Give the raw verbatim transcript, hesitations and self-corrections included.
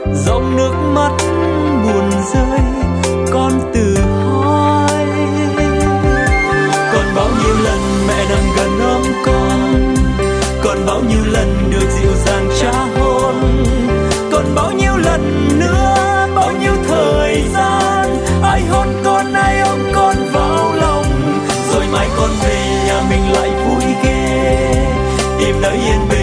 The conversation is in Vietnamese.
dòng nước mắt buồn rơi con tự hỏi. Còn bao nhiêu lần mẹ nằm gần ôm con, còn bao nhiêu lần được dịu dàng trá hôn, còn bao nhiêu lần nữa, bao nhiêu thời gian ai hôn con, ai ôm con vào lòng, rồi mai con về nhà mình lại vui ghê, tìm nơi yên bình